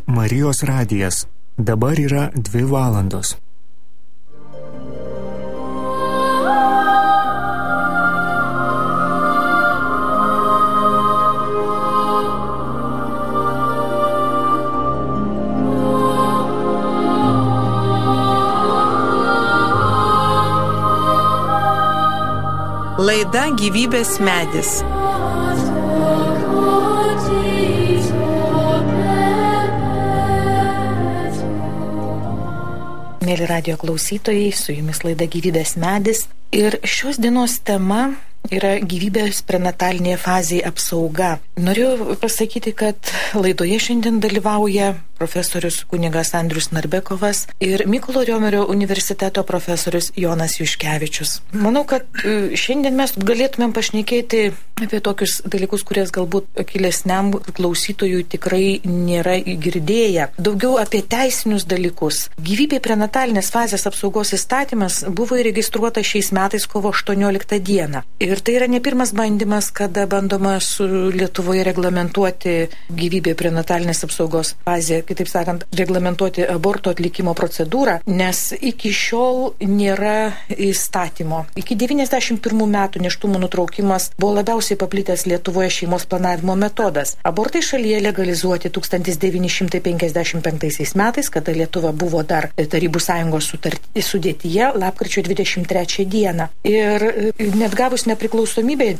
Marijos radijas. Dabar yra 2 valandos. Laida Gyvybės medis. Mėly radijo klausytojai, su jumis laida Gyvybės medis. Ir šios dienos tema yra gyvybės prenatalinėje fazėje apsauga. Noriu pasakyti, kad laidoje šiandien dalyvauja profesorius kunigas Andrius Narbekovas ir Mykolo Riomerio universiteto profesorius Jonas Juškevičius. Manau, kad šiandien mes galėtumėm pašnekėti apie tokius dalykus, kurias galbūt akylesniam klausytojui tikrai nėra girdėję. Daugiau apie teisinius dalykus. Gyvybė prenatalinės fazės apsaugos įstatymas buvo įregistruota šiais metais kovo 18 dieną. Ir tai yra ne pirmas bandymas, kada bandoma su Lietuvoje reglamentuoti gyvybė prenatalinės apsaugos fazę, kitaip sakant, reglamentuoti aborto atlikimo procedūrą, nes iki šiol nėra įstatymo. Iki 91 metų nėštumo nutraukimas buvo labiausiai paplitęs Lietuvoje šeimos planavimo metodas. Abortai šalyje legalizuoti 1955 metais, kada Lietuva buvo dar Tarybų Sąjungos sudėtyje, lapkričio 23 dieną. Ir net gavus nepriklausomybę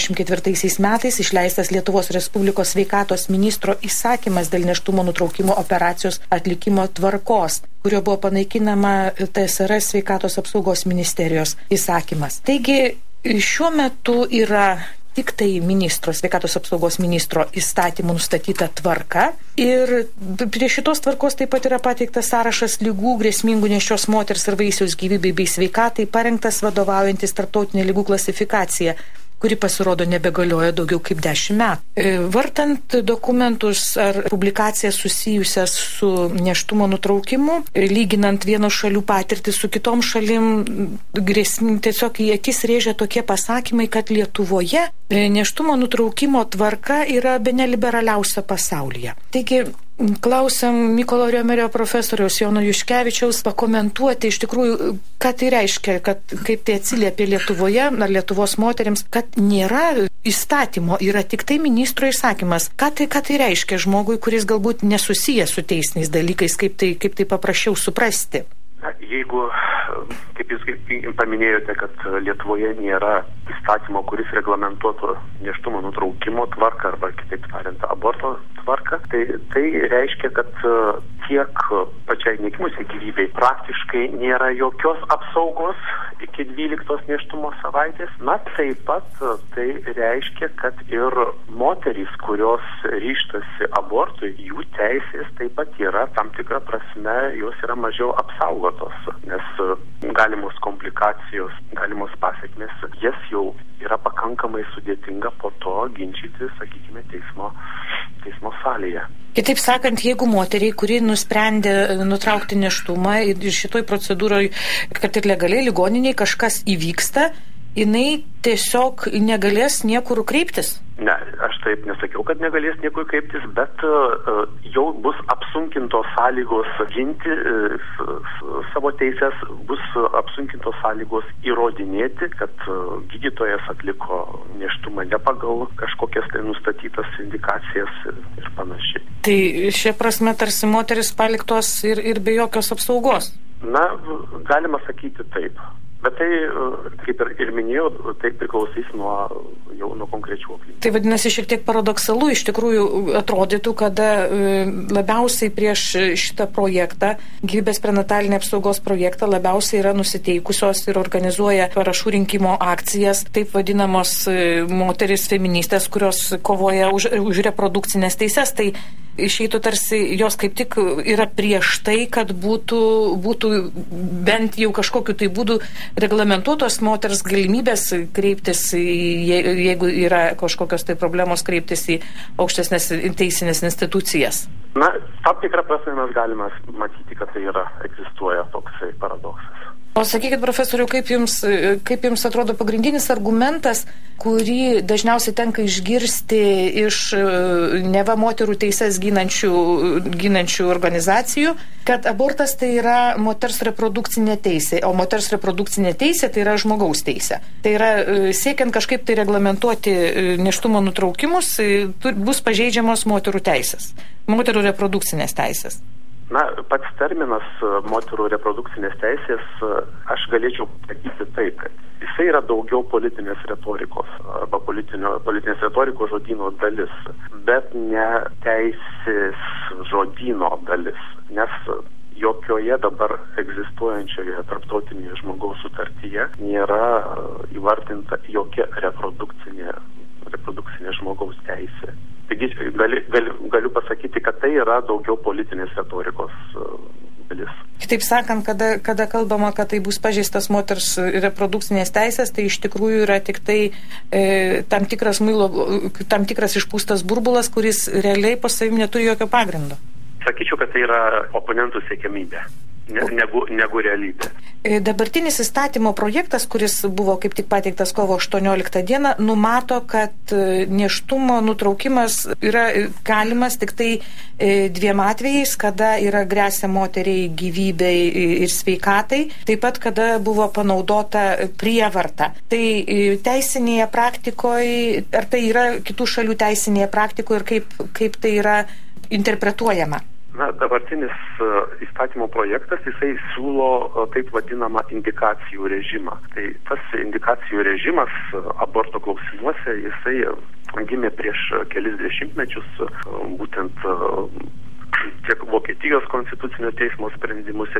94 metais išleistas Lietuvos Respublikos sveikatos ministro įsakymas dėl nėštumo nutraukimo operacijos atlikimo tvarkos, kurio buvo panaikinama TSRS sveikatos apsaugos ministerijos įsakymas. Taigi šiuo metu yra tik tai sveikatos apsaugos ministro įstatymų nustatyta tvarka ir prie šitos tvarkos taip pat yra pateiktas sąrašas ligų grėsmingų nėščios moters ir vaisiaus gyvybei bei sveikatai, parengtas vadovaujantis tarptautinė ligų klasifikacija, kuri pasirodo nebegalioja daugiau kaip 10 metų. Vartant dokumentus ar publikacijas susijusias su nėštumo nutraukimu, lyginant vienos šalių patirtį su kitom šalim, tiesiog į akis rėžia tokie pasakymai, kad Lietuvoje nėštumo nutraukimo tvarka yra bene liberaliausia pasaulyje. Taigi, klausiam Mykolo Riomerio profesoriaus Jono Juškevičiaus pakomentuoti iš tikrųjų, ką tai reiškia, kaip tai atsiliepia Lietuvoje ar Lietuvos moterims, kad nėra įstatymo, yra tik tai ministro įsakymas. Ką tai reiškia žmogui, kuris galbūt nesusijęs su teisiniais dalykais, kaip tai paprasčiau suprasti? Jeigu, kaip jūs paminėjote, kad Lietuvoje nėra įstatymo, kuris reglamentuotų nėštumo nutraukimo tvarką arba kitaip tariant aborto tvarką, tai reiškia, kad tiek pačiai negimusiai gyvybei praktiškai nėra jokios apsaugos iki 12 nėštumo savaitės. Na, taip pat tai reiškia, kad ir moterys, kurios ryžtasi abortui, jų teisės taip pat yra tam tikra prasme, jos yra mažiau apsaugotos, nes galimos komplikacijos, galimos pasekmės, jas jau yra pakankamai sudėtinga po to ginčyti, sakykime, teismo salėje. Kitaip sakant, jeigu moteriai, kuri nusprendė nutraukti nėštumą ir šitoj procedūroje, kad ir legaliai ligoniniai kažkas įvyksta, jinai tiesiog negalės niekur kreiptis? Ne, aš taip nesakiau, kad negalės niekur kreiptis, bet jau bus apsunkintos sąlygos ginti savo teisės, bus apsunkintos sąlygos įrodinėti, kad gydytojas atliko nėštumą ne pagal kažkokias tai nustatytas indikacijas ir panašiai. Tai šia prasme tarsi moteris paliktos ir be jokios apsaugos? Na, galima sakyti taip. Bet tai, kaip ir minėjau, tai priklausys nuo konkrečių aplinkybių. Tai vadinasi šiek tiek paradoksalu, iš tikrųjų atrodytų, kada labiausiai prieš šitą projektą, gyvybės prenatalinė apsaugos projektą, labiausiai yra nusiteikusios ir organizuoja parašų rinkimo akcijas, taip vadinamos moteris feministės, kurios kovoja už reprodukcinės teises. Tai išeitų tarsi jos kaip tik yra prieš tai, kad būtų bent jau kažkokiu tai būdu reglamentuotos moters galimybės kreiptis, jeigu yra kažkokios tai problemos, kreiptis į aukštesnės teisinės institucijas. Na, tam tikrą prasme mes galime matyti, kad tai egzistuoja toksai paradoksas. O sakykit, profesoriau, kaip jums atrodo pagrindinis argumentas, kurį dažniausiai tenka išgirsti iš neva moterų teises ginančių organizacijų, kad abortas tai yra moters reprodukcinė teisė, o moters reprodukcinė teisė tai yra žmogaus teisė. Tai yra siekiant kažkaip tai reglamentuoti nėštumo nutraukimus, bus pažeidžiamos moterų teisės, moterų reprodukcinės teisės. Na, pats terminas moterų reprodukcinės teisės, aš galėčiau sakyti taip, kad jisai yra daugiau politinės retorikos arba politinės retorikos žodyno dalis, bet ne teisės žodyno dalis, nes jokioje dabar egzistuojančioje tarptautinėje žmogaus sutartyje nėra įvardinta jokia reprodukcinė žmogaus teisė. Taigi galiu pasakyti, kad tai yra daugiau politinės retorikos dalis. Kitaip sakant, kada kalbama, kad tai bus pažeistas moters reprodukcinės teisės, tai iš tikrųjų yra tik tai tam tikras išpūstas burbulas, kuris realiai po savim neturi jokio pagrindo. Sakyčiau, kad tai yra oponentų siekiamybė. Negu realybė. Dabartinis įstatymo projektas, kuris buvo kaip tik pateiktas kovo 18 dieną, numato, kad nėštumo nutraukimas yra galimas tik tai 2 atvejais, kada yra gresia moteriai gyvybei ir sveikatai, taip pat kada buvo panaudota prievarta. Tai teisinėje praktikoje, ar tai yra kitų šalių teisinėje praktikoje ir kaip tai yra interpretuojama? Na, dabartinis įstatymo projektas, jisai siūlo taip vadinamą indikacijų režimą. Tai tas indikacijų režimas aborto klausimuose, jisai gimė prieš kelis dešimtmečius, būtent tiek Vokietijos konstitucinio teismo sprendimus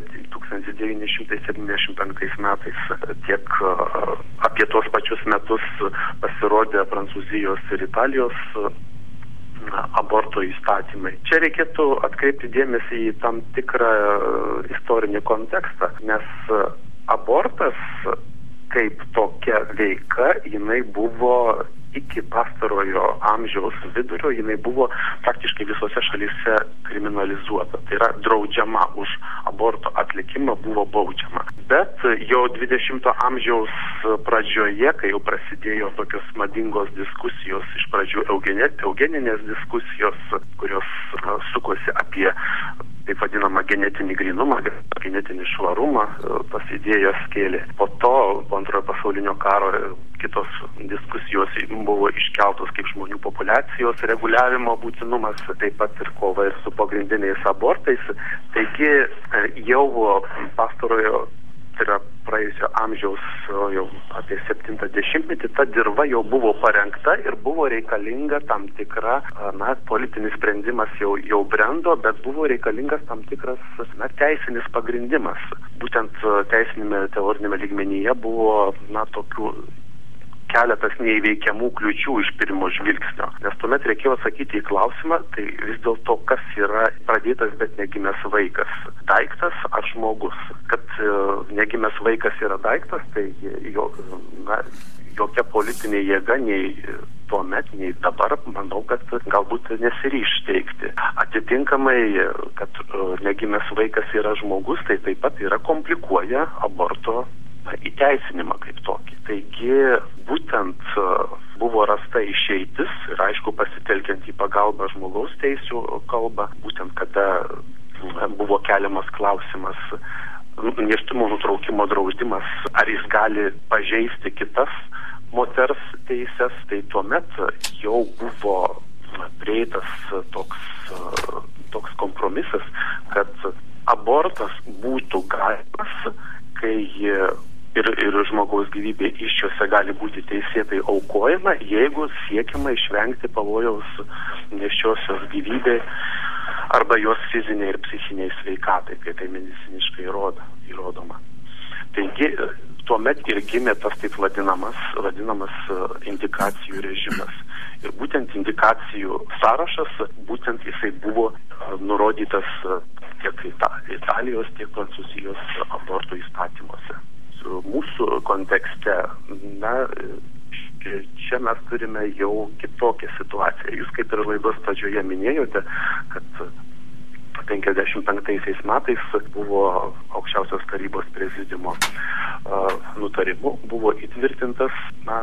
1975 metais, tiek apie tuos pačius metus pasirodė Prancūzijos ir Italijos aborto įstatymai. Čia reikėtų atkreipti dėmesį į tam tikrą istorinį kontekstą, nes abortas kaip tokia veika, jinai buvo iki pastarojo amžiaus vidurio, jinai buvo praktiškai visose šalyse kriminalizuota. Tai yra draudžiama, už aborto atlikimą buvo baudžiama. Bet jau 20 amžiaus pradžioje, kai jau prasidėjo tokios madingos diskusijos, iš pradžių eugeninės diskusijos, kurios sukosi apie taip vadinamą genetinį grynumą, genetinį švarumą, tas idėjas kėlė. Po to, po Antrojo pasaulinio karo, kitos diskusijos buvo iškeltos kaip žmonių populiacijos reguliavimo būtinumas, taip pat ir kova ir su pagrindiniais abortais. Taigi jau pastarojo, tai yra praėjusio amžiaus jau apie 70-metį, ta dirva jau buvo parengta ir buvo reikalinga tam tikra, politinis sprendimas jau brendo, bet buvo reikalingas tam tikras, teisinis pagrindimas. Būtent teisinėme teorinėme lygmenyje buvo, tokių keletas neįveikiamų kliučių iš pirmo žvilgsnio. Nes tuomet reikėjo atsakyti į klausimą, tai vis dėlto kas yra pradėtas, bet negimęs vaikas? Daiktas ar žmogus? Kad negimęs vaikas yra daiktas, tai jokia politinė jėga nei tuomet, nei dabar, manau, kad galbūt nesiryš teikti. Atitinkamai, kad negimęs vaikas yra žmogus, tai taip pat yra komplikuoja aborto įteisinimą kaip tokį. Taigi, būtent buvo rasta išeitis ir aišku pasitelkiant į pagalbą žmogaus teisių kalbą, būtent kada buvo keliamas klausimas nėštumo nutraukimo draudimas, ar jis gali pažeisti kitas moters teises, tai tuomet jau buvo prieitas toks kompromisas, kad abortas būtų galimas, kai ir žmogaus gyvybė iščiose gali būti teisėtai aukojama, jeigu siekiama išvengti pavojaus nėščiosios gyvybei arba jos fiziniai ir psichiniai sveikatai, kai tai mediciniškai įrodoma. Taigi, tuomet ir gimė tas taip vadinamas indikacijų režimas. Ir būtent indikacijų sąrašas, būtent jisai buvo nurodytas tiek Italijos, tiek Prancūzijos abortų įstatymuose. Mūsų kontekste, čia mes turime jau kitokią situaciją. Jūs kaip ir laidos pradžioje minėjote, kad 1955 metais buvo aukščiausios tarybos prezidiumo nutarimu buvo įtvirtintas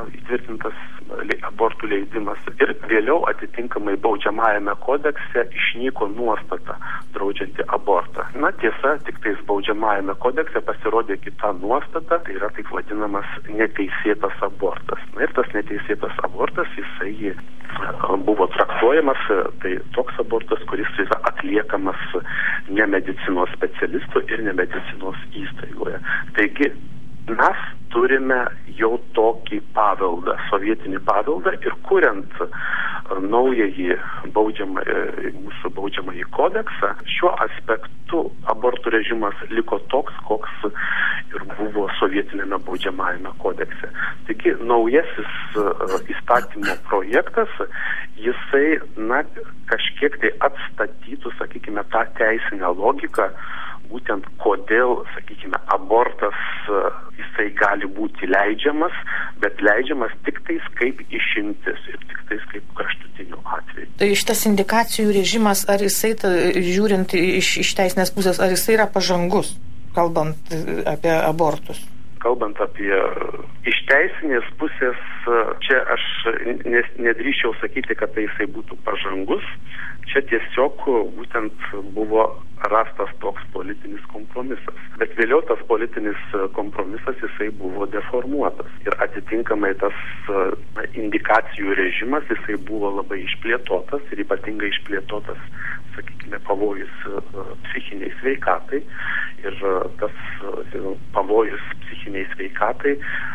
abortų leidimas ir vėliau atitinkamai baudžiamajame kodekse išnyko nuostata draudžianti abortą. Tiesa, tik tais baudžiamajame kodekse pasirodė kita nuostata, tai yra taip vadinamas neteisėtas abortas. Ir tas neteisėtas abortas, jisai buvo traktuojamas, tai toks abortas, kuris yra atliekamas nemedicinos specialistų ir nemedicinos įstaigoje. Taigi, mes turime jau tokį paveldą, sovietinį paveldą ir kuriant naująjį mūsų baudžiamąjį kodeksą, šiuo aspektu abortų režimas liko toks, koks ir buvo sovietinėme baudžiamajame kodekse. Taigi, naujasis įstatymo projektas, jisai, kažkiek tai atstatytų, sakykime, tą teisinę logiką, būtent kodėl, sakykime, abortas jisai gali būti leidžiamas, bet leidžiamas tik tais kaip išimtis ir tik tais kaip kraštutinių atvejų. Tai šitas indikacijų režimas, ar jisai, žiūrint iš teisinės pusės, ar jisai yra pažangus, kalbant apie abortus? Kalbant apie iš teisinės pusės, čia aš nedrįsčiau sakyti, kad tai jisai būtų pažangus. Čia tiesiog būtent buvo rastas toks politinis kompromisas. Bet vėliau tas politinis kompromisas jisai buvo deformuotas. Ir atitinkamai tas indikacijų režimas jisai buvo labai išplėtotas ir ypatingai išplėtotas, sakykime, pavojus psichiniai sveikatai. Ir tas pavojus psichiniai sveikatai,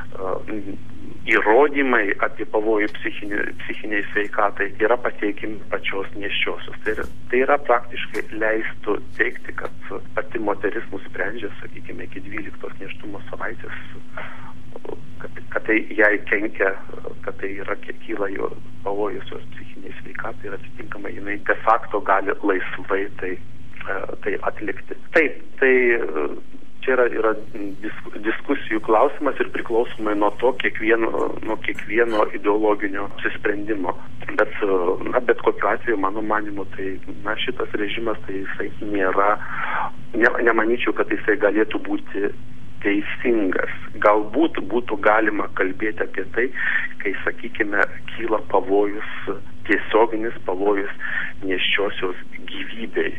įrodymai apie pavojų psichiniai sveikatai yra pateikimi pačios nėščiosios. Tai yra praktiškai leistų teigti, kad pati moteris nusprendžia, sakykime, iki 12 nėštumo savaitės, kad tai jai kenkia, kad tai yra kyla jo pavojus jos psichiniai sveikatai ir atitinkamai jinai de facto gali laisvai tai atlikti. Taip, tai čia yra diskusijų klausimas ir priklausomai nuo to kiekvieno ideologinio apsisprendimo. Bet kokiu atveju, mano manimu, tai šitas režimas, tai jisai nemanyčiau, kad jisai galėtų būti teisingas. Galbūt būtų galima kalbėti apie tai, kai, sakykime, kyla pavojus, tiesioginis pavojus nėščiosios gyvybei.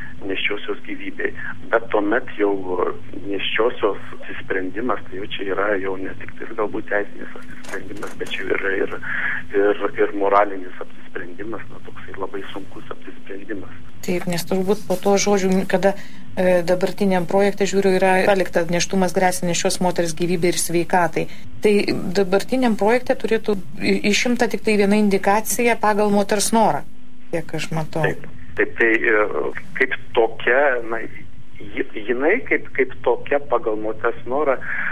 Bet tuomet jau nėščiosios apsisprendimas, tai jau čia yra jau ne tik tai galbūt teisinis apsisprendimas, bet čia yra ir moralinis apsisprendimas, toksai labai sunkus apsisprendimas. Taip, nes turbūt po to žodžių, kada dabartiniam projekte, žiūriu, yra palikta nėštumas gresia nėščios moters gyvybei ir sveikatai. Tai dabartiniam projekte turėtų išimta tik tai viena indikacija pagal moters norą, kiek aš matau. Taip, tai kaip tokia, jinai kaip tokia pagal moters norą,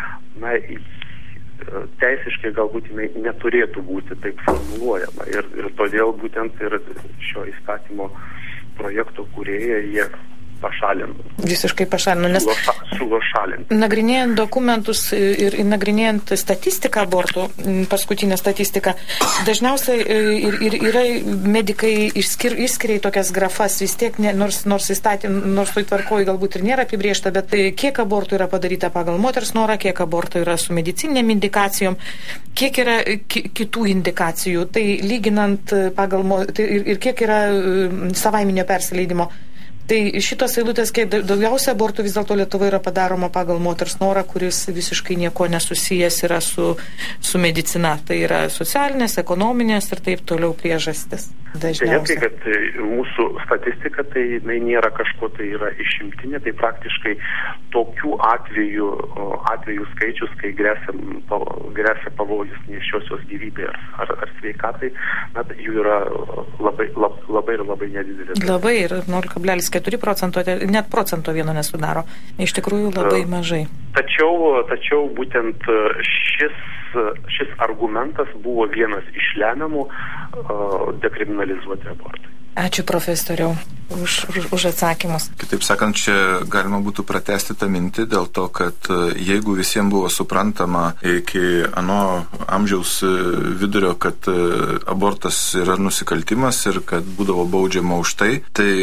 teisiškai galbūt jinai neturėtų būti taip formuluojama. Ir todėl būtent ir šio įstatymo projekto kūrėjai jie pašalino. Visiškai pašalino, nes siūlo šalinti. Nagrinėjant dokumentus ir nagrinėjant statistiką abortų, paskutinę statistiką, dažniausiai ir yra medikai išskiria tokias grafas, vis tiek, nors toj tvarkoj galbūt ir nėra apibrėžta, bet kiek abortų yra padaryta pagal moters norą, kiek abortų yra su medicinėm indikacijom, kiek yra kitų indikacijų, tai lyginant pagal ir kiek yra savaiminio persileidimo. Tai šitos eilutės, kiek daugiausia abortų vis dėlto Lietuvoje yra padaroma pagal moters norą, kuris visiškai nieko nesusijęs yra su medicina. Tai yra socialinės, ekonominės ir taip toliau priežastis. Dažniausiai, kad mūsų statistika tai nėra kažko, tai yra išimtinė, tai praktiškai tokių atvejų skaičius, kai gresia pavojus nėščiosios gyvybei ar sveikatai, jų yra labai nedidelė. Labai ir 0,4%, net procento vieno nesudaro. Iš tikrųjų labai mažai. Tačiau būtent šis argumentas buvo vienas iš lemiamų dekriminalizuoti abortai. Ačiū profesoriau už atsakymus. Kitaip sakant, čia galima būtų pratęsti tą mintį dėl to, kad jeigu visiems buvo suprantama iki ano amžiaus vidurio, kad abortas yra nusikaltimas ir kad būdavo baudžiama už tai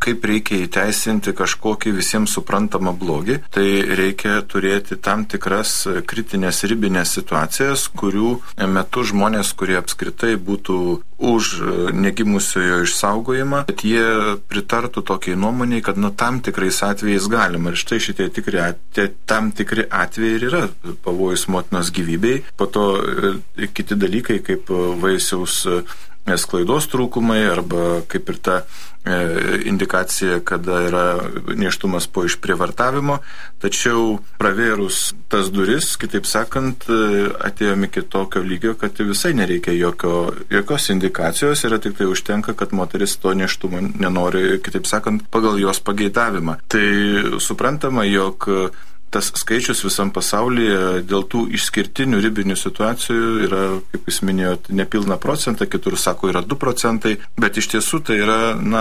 kaip reikia įteisinti kažkokį visiems suprantamą blogį, tai reikia turėti tam tikras kritinės ribinės situacijas, kurių metu žmonės, kurie apskritai būtų už negimusiojo išsaugojimą, bet jie pritartų tokiai nuomoniai, kad tam tikrais atvejais galima. Ir štai šitie tam tikri atvejai ir yra pavojus motinos gyvybei. Po to kiti dalykai, kaip vaisiaus sklaidos trūkumai arba kaip ir ta indikacija, kada yra nėštumas po išprievartavimo. Tačiau pravėrus tas duris, kitaip sakant, atėjome iki tokio lygio, kad visai nereikia jokios indikacijos, yra tik tai užtenka, kad moteris to nėštumo nenori, kitaip sakant, pagal jos pageidavimą. Tai suprantama, jog tas skaičius visam pasaulyje dėl tų išskirtinių ribinių situacijų yra, kaip jūs minėjot, nepilna procentą, kitur sako yra 2%, bet iš tiesų tai yra,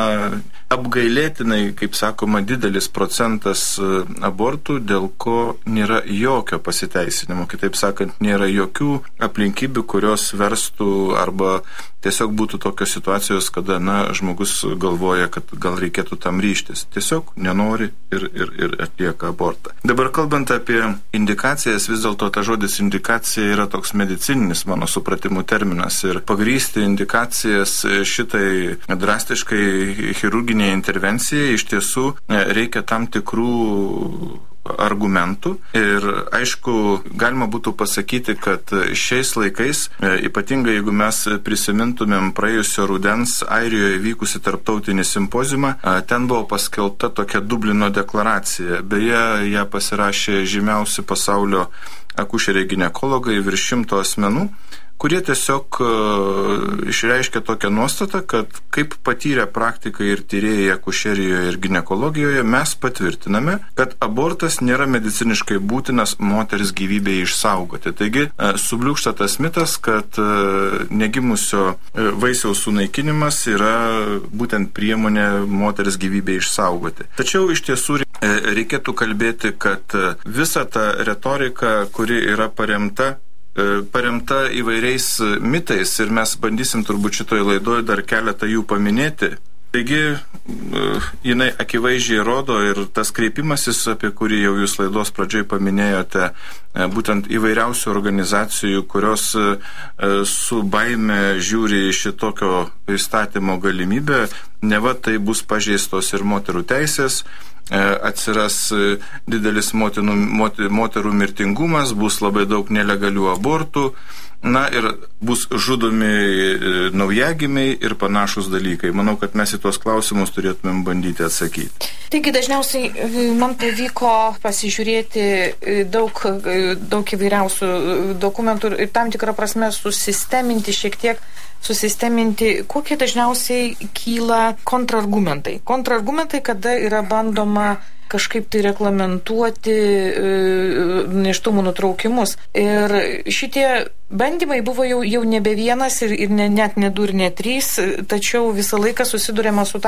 apgailėtinai, kaip sakoma, didelis procentas abortų, dėl ko nėra jokio pasiteisinimo, kitaip sakant, nėra jokių aplinkybių, kurios verstų arba tiesiog būtų tokios situacijos, kada, žmogus galvoja, kad gal reikėtų tam ryžtis. Tiesiog nenori ir atlieka abortą. Dabar kalbant apie indikacijas, vis dėlto ta žodis indikacija yra toks medicininis, mano supratimų terminas. Ir pagrysti indikacijas šitai drastiškai chirurginėje intervencijai iš tiesų reikia tam tikrų argumentų ir aišku, galima būtų pasakyti, kad šiais laikais, ypatingai jeigu mes prisimintumėm praėjusio rudens Airijoje vykusi tarptautinį simpoziumą, ten buvo paskelbta tokia Dublino deklaracija. Beje, ją pasirašė žymiausi pasaulio akušeriai ginekologai, virš 100 asmenų, kurie tiesiog išreiškia tokią nuostatą, kad kaip patyrę praktikai ir tyrėjai akušerijoje ir ginekologijoje, mes patvirtiname, kad abortas nėra mediciniškai būtinas moters gyvybei išsaugoti. Taigi, subliūkšta tas mitas, kad negimusio vaisiaus sunaikinimas yra būtent priemonė moters gyvybei išsaugoti. Tačiau iš tiesų reikėtų kalbėti, kad visa ta retorika, kuri yra paremta įvairiais mitais ir mes bandysim turbūt šitoje laidoje dar keletą jų paminėti. Taigi, jinai akivaizdžiai rodo ir tas kreipimasis, apie kurį jau jūs laidos pradžioj paminėjote, būtent įvairiausių organizacijų, kurios su baime žiūri šitokio įstatymo galimybę, neva tai bus pažeistos ir moterų teisės, atsiras didelis moterų mirtingumas, bus labai daug nelegalių abortų, ir bus žudomi naujagimiai ir panašus dalykai. Manau, kad mes į tuos klausimus turėtumėm bandyti atsakyti. Taigi dažniausiai man pavyko pasižiūrėti daug įvairiausių dokumentų ir tam tikrą prasme susisteminti, kokie dažniausiai kyla kontrargumentai. Kontrargumentai, kada yra bandoma kažkaip tai reglamentuoti nėštumų nutraukimus. Ir šitie bandymai buvo jau nebe vienas ir net ne 2 ir ne 3, tačiau visą laiką susidurėma su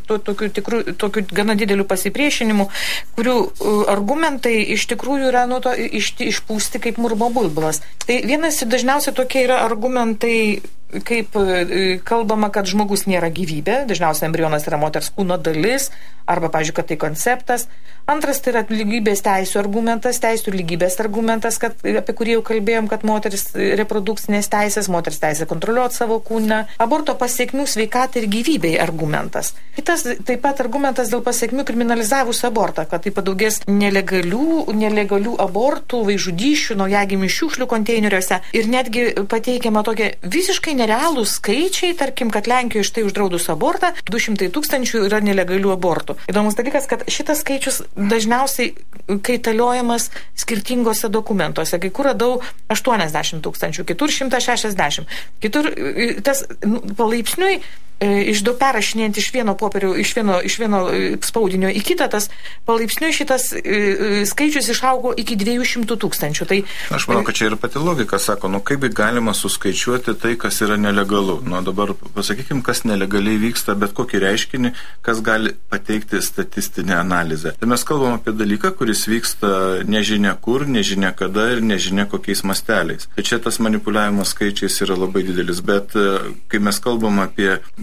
tokiu gana dideliu pasipriešinimu, kurių argumentai iš tikrųjų yra išpūsti kaip murmo bulbalas. Tai vienas dažniausiai tokie yra argumentai, kaip kalbama, kad žmogus nėra gyvybė, dažniausiai embrionas yra moters kūno dalis, arba, pavyzdžiui, kad tai konceptas. Antras tai yra lygybės teisų argumentas, teisų lygybės argumentas, apie kurį jau kalbėjom, kad moteris reprodukcinės teisės, moters teisė kontroliuoti savo kūną, aborto pasiekmių sveikatai ir gyvybei argumentas. Kitas taip pat argumentas dėl pasiekmių kriminalizavus abortą, kad tai padaugės nelegalių abortų, vaikžudyšių, naujagimių šiukšlių konteineriuose ir netgi pateikiama tokie visiškai nerealūs skaičiai, tarkim, kad Lenkijoje štai uždraudus abortą 200 000 yra nelegalių abortų. Įdomus dalykas, kad šitas skaičius dažniausiai kaitaliojamas skirtingose dokumentuose. Kai kur radau 80 000, kitur 160. Kitur tas palaipsniui perrašinėjant iš vieno popierių, iš vieno spaudinio į kitą, tas palaipsniui šitas skaičius išaugo iki 200 000. Tai aš manau, kad čia ir pati logika sako, kaip galima suskaičiuoti tai, kas yra nelegalu. Dabar pasakykim, kas nelegaliai vyksta, bet kokį reiškinį, kas gali pateikti statistinę analizę. Tai mes kalbam apie dalyką, kuris vyksta nežinia kur, nežinia kada ir nežinia kokiais masteliais. Tai čia tas manipuliavimas skaičiais yra labai didelis, bet kai mes kalbam apie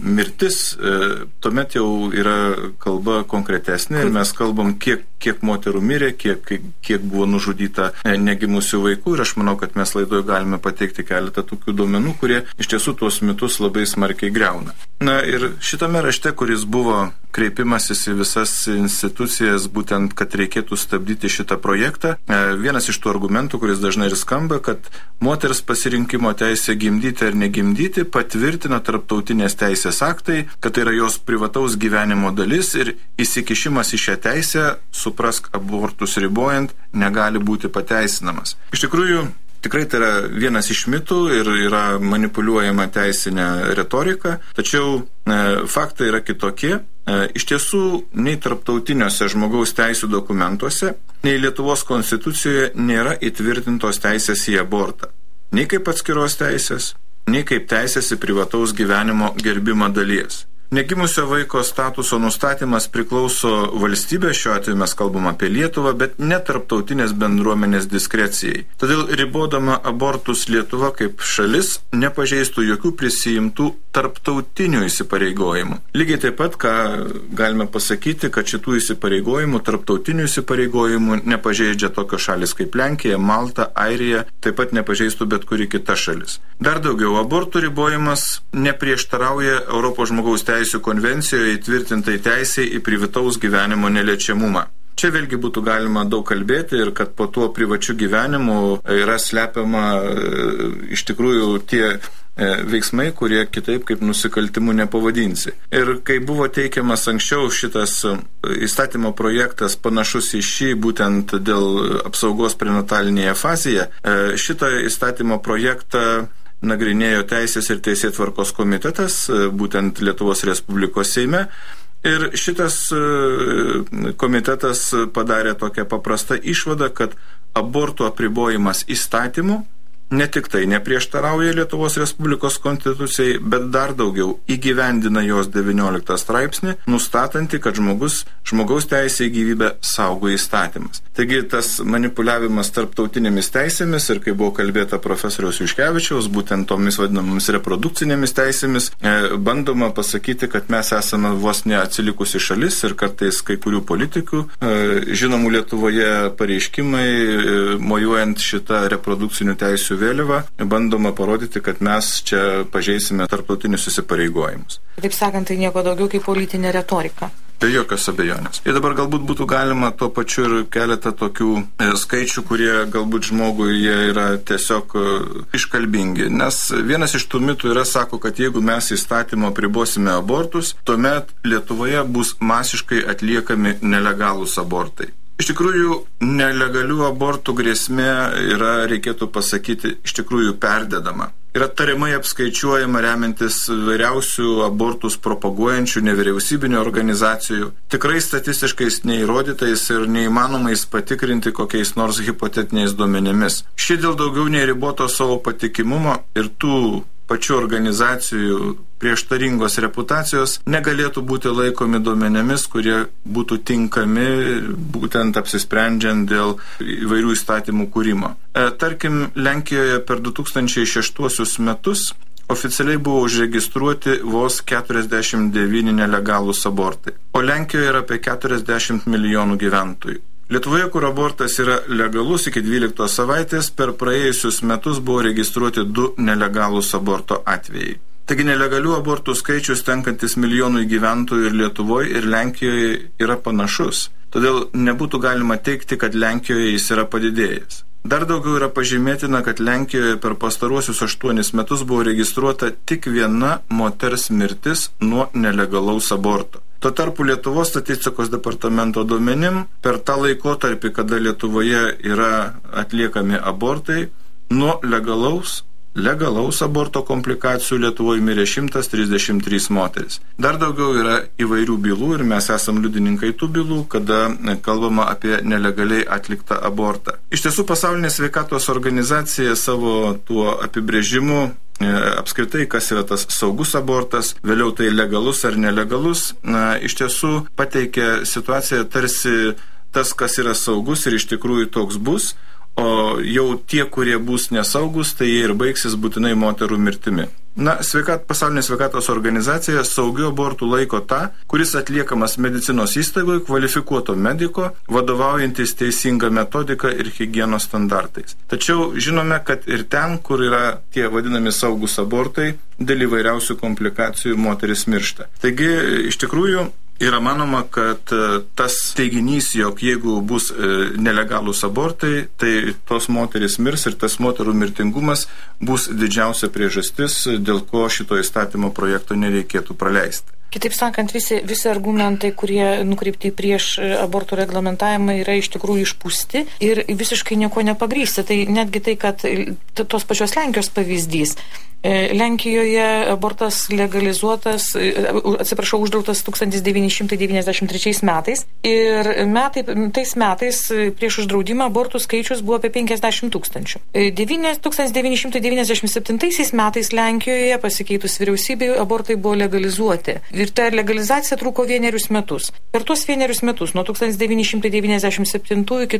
mirtis, tuomet jau yra kalba konkretesnė ir mes kalbam, kiek moterų mirė, kiek buvo nužudyta negimusių vaikų ir aš manau, kad mes laidoje galime pateikti keletą tokių duomenų, kurie iš tiesų tuos mitus labai smarkiai griauna. Na ir šitame rašte, kuris buvo kreipimasis į visas institucijas, būtent, kad reikėtų stabdyti šitą projektą, vienas iš tų argumentų, kuris dažnai ir skamba, kad moters pasirinkimo teisė gimdyti ar negimdyti patvirtina tarptautinės teisės aktai, kad tai yra jos privataus gyvenimo dalis ir įsikišimas į šią teisę, suprask, abortus ribojant, negali būti pateisinamas. Iš tikrųjų, tikrai tai yra vienas iš mitų ir yra manipuliuojama teisinė retorika, tačiau faktai yra kitokie. Iš tiesų, nei tarptautiniuose žmogaus teisų dokumentuose, nei Lietuvos konstitucijoje nėra įtvirtintos teisės į abortą. Nei kaip atskiros teisės, nei kaip teisės į privataus gyvenimo gerbimą dalies. Negimusio vaiko statuso nustatymas priklauso valstybės, šiuo atveju mes kalbam apie Lietuvą, bet ne tarptautinės bendruomenės diskrecijai. Todėl ribodama abortus Lietuva kaip šalis nepažeistų jokių prisijimtų tarptautinių įsipareigojimų. Lygiai taip pat, ką galime pasakyti, kad šitų įsipareigojimų, tarptautinių įsipareigojimų nepažeidžia tokios šalis kaip Lenkija, Malta, Airija, taip pat nepažeistų bet kuri kita šalis. Dar daugiau, abortų ribojimas neprieštarauja Europos žmogaus teisų konvencijoje įtvirtintai teisei į privataus gyvenimo neliečiamumą. Čia vėlgi būtų galima daug kalbėti ir kad po tuo privačiu gyvenimu yra slepiama iš tikrųjų tie veiksmai, kurie kitaip kaip nusikaltimu nepavadinsi. Ir kai buvo teikiamas anksčiau šitas įstatymo projektas panašus į šį būtent dėl apsaugos prenatalinėje fazėje, šitą įstatymo projektą nagrinėjo Teisės ir teisėtvarkos komitetas, būtent Lietuvos Respublikos Seime. Ir šitas komitetas padarė tokią paprastą išvadą, kad abortų apribojimas įstatymu ne tik tai neprieštarauja Lietuvos Respublikos konstitucijai, bet dar daugiau įgyvendina jos 19 straipsnį, nustatantį, kad žmogaus teisė į gyvybę saugo įstatymas. Taigi tas manipuliavimas tarptautinėmis teisėmis ir kai buvo kalbėta profesoriaus Juškevičiaus, būtent tomis vadinamomis reprodukcinėmis teisėmis, bandoma pasakyti, kad mes esame vos neatsilikusi šalis ir kartais kai kurių politikų, žinomų Lietuvoje pareiškimai, mojuojant šitą reprodukcinių teisių vėliavą, bandoma parodyti, kad mes čia pažeisime tarptautinius įsipareigojimus. Taip sakant, tai nieko daugiau kaip politinė retorika. Be jokios abejonės. Ir dabar galbūt būtų galima tuo pačiu ir keletą tokių skaičių, kurie galbūt žmogui jie yra tiesiog iškalbingi. Nes vienas iš tų mitų yra, sako, kad jeigu mes įstatymo apribosime abortus, tuomet Lietuvoje bus masiškai atliekami nelegalūs abortai. Iš tikrųjų, nelegalių abortų grėsmė yra, reikėtų pasakyti, iš tikrųjų perdedama. Yra tariamai apskaičiuojama remiantis vairiausių abortus propaguojančių nevyriausybinių organizacijų, tikrai statistiškais neįrodytais ir neįmanomais patikrinti kokiais nors hipotetiniais duomenimis. Ši dėl daugiau neįriboto savo patikimumo ir tų pačių organizacijų prieštaringos reputacijos negalėtų būti laikomi duomenimis, kurie būtų tinkami būtent apsisprendžiant dėl įvairių įstatymų kūrimo. Tarkim, Lenkijoje per 2006 metus oficialiai buvo užregistruoti vos 49 nelegalūs abortai, o Lenkijoje yra apie 40 milijonų gyventojų. Lietuvoje, kur abortas yra legalus iki 12 savaitės, per praėjusius metus buvo registruoti 2 nelegalūs aborto atvejai. Taigi nelegalių abortų skaičius tenkantis milijonui gyventojų ir Lietuvoje ir Lenkijoje yra panašus. Todėl nebūtų galima teigti, kad Lenkijoje jis yra padidėjęs. Dar daugiau yra pažymėtina, kad Lenkijoje per pastaruosius 8 metus buvo registruota tik viena moters mirtis nuo nelegalaus aborto. Tuo tarpu Lietuvos statistikos departamento duomenim per tą laikotarpį, kada Lietuvoje yra atliekami abortai, nuo legalaus aborto komplikacijų Lietuvoje mirė 133 moteris. Dar daugiau yra įvairių bylų ir mes esam liudininkai tų bylų, kada kalbama apie nelegaliai atliktą abortą. Iš tiesų, Pasaulinė sveikatos organizacija savo tuo apibrėžimu apskritai, kas yra tas saugus abortas, vėliau tai legalus ar nelegalus, iš tiesų pateikia situaciją tarsi tas, kas yra saugus ir iš tikrųjų toks bus, o jau tie, kurie bus nesaugus, tai jie ir baigsis būtinai moterų mirtimi. Pasaulinė sveikatos organizacija saugiu abortų laiko tą, kuris atliekamas medicinos įstaigoje kvalifikuoto mediko, vadovaujantis teisinga metodika ir higienos standartais. Tačiau žinome, kad ir ten, kur yra tie vadinami saugus abortai, dėl įvairiausių komplikacijų moteris miršta. Taigi, iš tikrųjų, yra manoma, kad tas teiginys, jog jeigu bus nelegalūs abortai, tai tos moteris mirs ir tas moterų mirtingumas bus didžiausia priežastis, dėl ko šito įstatymo projekto nereikėtų praleisti. Kitaip sakant, visi argumentai, kurie nukreipti prieš abortų reglamentavimą, yra iš tikrųjų išpūsti ir visiškai nieko nepagrįsti. Tai netgi tai, kad tos pačios Lenkijos pavyzdys. Lenkijoje abortas legalizuotas, uždraustas 1993 metais ir tais metais prieš uždraudimą abortų skaičius buvo apie 50 000. 1997 metais Lenkijoje pasikeitus vyriausybei abortai buvo legalizuoti ir ta legalizacija truko 1 metus. Per tuos 1 metus, nuo 1997 iki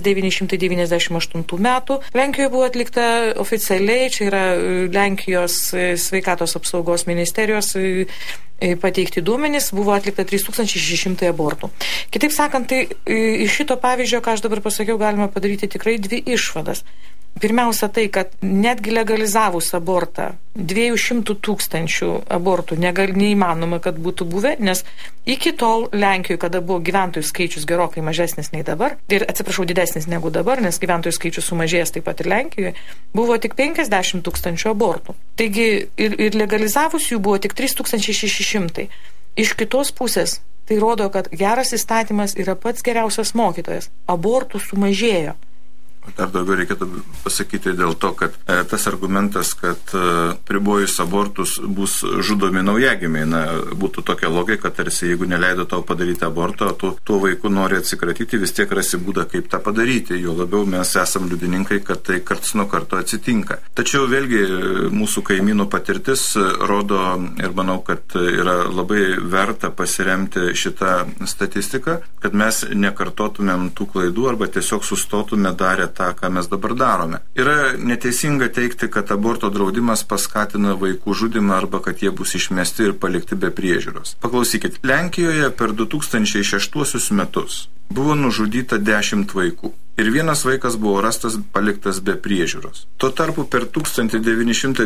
1998 metų, Lenkijoje buvo atlikta oficialiai, čia yra Lenkijos sveikatos apsaugos ministerijos pateikti duomenys, buvo atlikta 3600 abortų. Kitaip sakant, tai iš šito pavyzdžio, ką aš dabar pasakiau, galima padaryti tikrai 2 išvadas. Pirmiausia tai, kad netgi legalizavus abortą 200 000 abortų neįmanoma, kad būtų buvę, nes iki tol Lenkijoje, kada buvo gyventojų skaičius gerokai mažesnis nei dabar, ir didesnis negu dabar, nes gyventojų skaičius sumažėjęs taip pat ir Lenkijoje, buvo tik 50 000 abortų. Taigi ir legalizavus jų buvo tik 3600. Iš kitos pusės tai rodo, kad geras įstatymas yra pats geriausias mokytojas. Abortų sumažėjo. Dar daugiau reikėtų pasakyti dėl to, kad tas argumentas, kad pribojus abortus bus žudomi naujagimiai, būtų tokia logika, tarsi jeigu neleido tau padaryti abortą, o tuo vaiku nori atsikratyti, vis tiek rasi būdą, kaip tą padaryti. Jo labiau mes esam liudininkai, kad tai karts nuo karto atsitinka. Tačiau vėlgi mūsų kaimynų patirtis rodo ir manau, kad yra labai verta pasiremti šitą statistiką, kad mes nekartotumėm tų klaidų arba tiesiog sustotume darę tą, ką mes dabar darome. Yra neteisinga teikti, kad aborto draudimas paskatina vaikų žudymą arba kad jie bus išmesti ir palikti be priežiūros. Paklausykit, Lenkijoje per 2006 metus buvo nužudyta 10 vaikų. Ir 1 vaikas buvo rastas paliktas be priežiūros. Tuo tarpu per 1992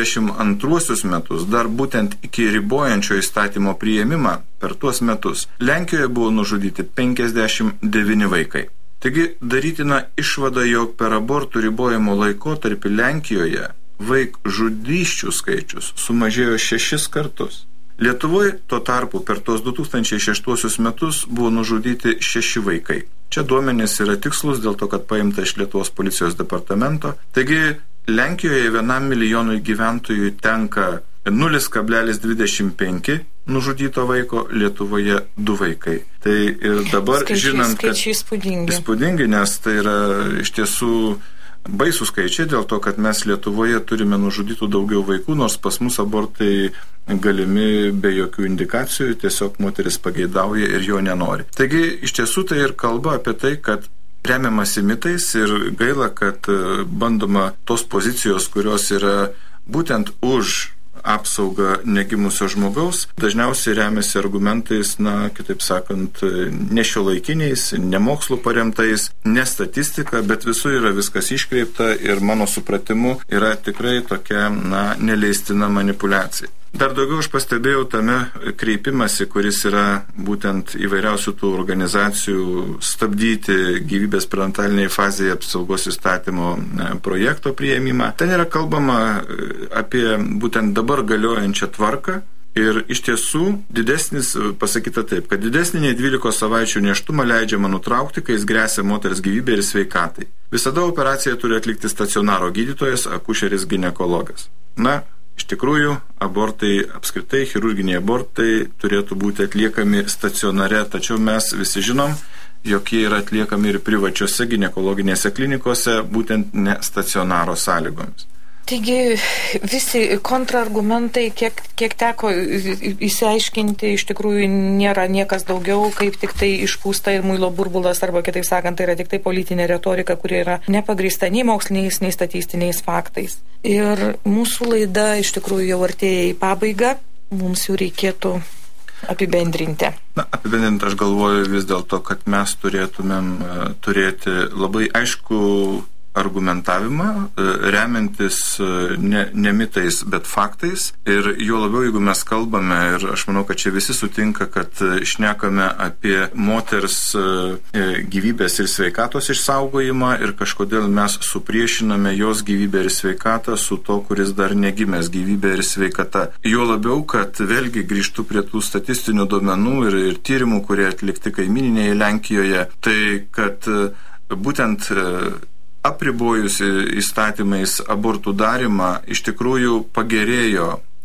metus, dar būtent iki ribojančio įstatymo priėmimą per tuos metus, Lenkijoje buvo nužudyti 59 vaikai. Taigi darytina išvada, jog per abortų ribojimo laikotarpį Lenkijoje vaikžudysčių skaičius sumažėjo 6 kartus. Lietuvoje tuo tarpu per tos 2006 metus buvo nužudyti 6 vaikai. Čia duomenys yra tikslus dėl to, kad paimta iš Lietuvos policijos departamento. Taigi Lenkijoje 1 milijonui gyventojų tenka 0,25 nužudyto vaiko, Lietuvoje 2 vaikai. Tai ir dabar žinant, kad įspūdingi, nes tai yra iš tiesų baisų skaičiai dėl to, kad mes Lietuvoje turime nužudytų daugiau vaikų, nors pas mus abortai galimi be jokių indikacijų, tiesiog moteris pageidauja ir jo nenori. Taigi iš tiesų tai ir kalba apie tai, kad remiamasi mitais ir gaila, kad bandoma tos pozicijos, kurios yra būtent už apsaugą negimusio žmogaus, dažniausiai remiasi argumentais, kitaip sakant, ne šiuolaikiniais, ne mokslu paremtais, ne statistika, bet visur yra viskas iškreipta ir mano supratimu yra tikrai tokia, neleistina manipulacija. Dar daugiau aš pastebėjau tame kreipimasi, kuris yra būtent įvairiausių tų organizacijų stabdyti gyvybės prenatalinėje fazėje apsaugos įstatymo projekto priėmimą. Ten yra kalbama apie būtent dabar galiojančią tvarką ir iš tiesų pasakyta taip, kad didesnį nei 12 savaičių nėštumą leidžiama nutraukti, kai jis gresia moters gyvybė ir sveikatai. Visada operaciją turi atlikti stacionaro gydytojas, akušeris, ginekologas. Iš tikrųjų, abortai, apskritai chirurginiai abortai turėtų būti atliekami stacionare, tačiau mes visi žinom, jog jie yra atliekami ir privačiose ginekologinėse klinikose, būtent ne stacionaro sąlygomis. Taigi visi kontrargumentai, kiek teko įsiaiškinti, iš tikrųjų nėra niekas daugiau, kaip tik tai išpūsta ir muilo burbulas, arba kitaip sakant, tai yra tik tai politinė retorika, kuri yra nepagrįsta nei moksliniais, nei statistiniais faktais. Ir mūsų laida iš tikrųjų jau artėja į pabaigą, mums jau reikėtų apibendrinti. Apibendrinti aš galvoju vis dėlto, kad mes turėtumėm turėti labai aišku argumentavimą, remiantis ne mitais, bet faktais. Ir juo labiau, jeigu mes kalbame, ir aš manau, kad čia visi sutinka, kad šnekame apie moters gyvybės ir sveikatos išsaugojimą ir kažkodėl mes supriešiname jos gyvybę ir sveikatą su to, kuris dar negimęs gyvybė ir sveikata. Juo labiau, kad vėlgi grįžtu prie tų statistinių duomenų ir tyrimų, kurie atlikti kaimyninėje Lenkijoje, tai kad būtent apribojus įstatymais abortų darimą, iš tikrųjų pagerėjo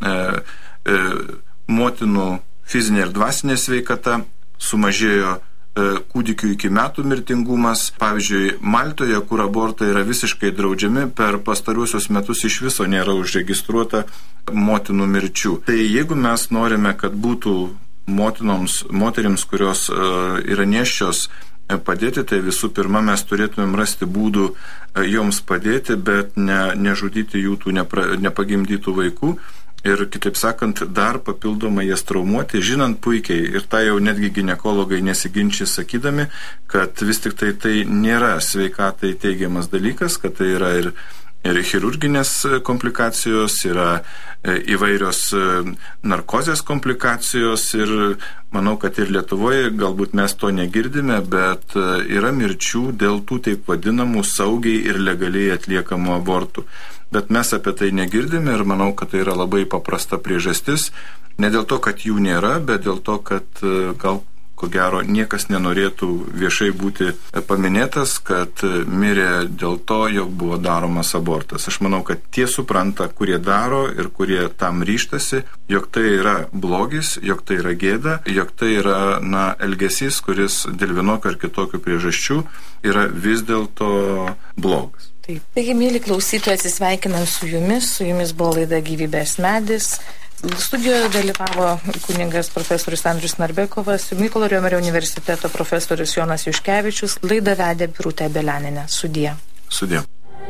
motinų fizinė ir dvasinė sveikata, sumažėjo kūdikių iki metų mirtingumas. Pavyzdžiui, Maltoje, kur abortai yra visiškai draudžiami, per pastaruosius metus iš viso nėra užregistruota motinų mirčių. Tai jeigu mes norime, kad būtų moterims, kurios yra nėščios, padėti, tai visų pirma mes turėtumėm rasti būdų joms padėti, bet nežudyti jų tų nepagimdytų vaikų ir, kitaip sakant, dar papildomai jas traumuoti, žinant puikiai, ir tą jau netgi ginekologai nesiginčia sakydami, kad vis tik tai nėra sveikatai teigiamas dalykas, kad tai yra ir chirurginės komplikacijos, yra įvairios narkozės komplikacijos ir manau, kad ir Lietuvoje galbūt mes to negirdime, bet yra mirčių dėl tų taip vadinamų saugiai ir legaliai atliekamų abortų. Bet mes apie tai negirdime ir manau, kad tai yra labai paprasta priežastis. Ne dėl to, kad jų nėra, bet dėl to, kad gal ko gero niekas nenorėtų viešai būti paminėtas, kad mirė dėl to, jog buvo daromas abortas. Aš manau, kad tie supranta, kurie daro ir kurie tam ryštasi, jog tai yra blogis, jog tai yra gėda, jog tai yra elgesys, kuris dėl vienokio ar kitokių priežasčių yra vis dėlto blogas. Taip. Taigi, mėly klausytojai, atsisveikinam su jumis buvo laida Gyvybės medis. Studijoje dalyvavo kunigas profesorius Andrius Narbekovas, Mykolo Riomerio universiteto profesorius Jonas Juškevičius, laidą vedė Birutė Belianinė. Sudie. Sudie.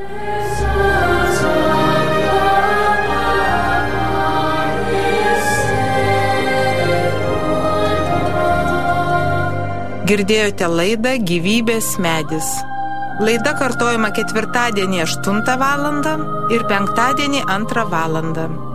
Girdėjote laidą Gyvybės medis. Laida kartojama ketvirtadienį 8 val. Ir penktadienį 2 val.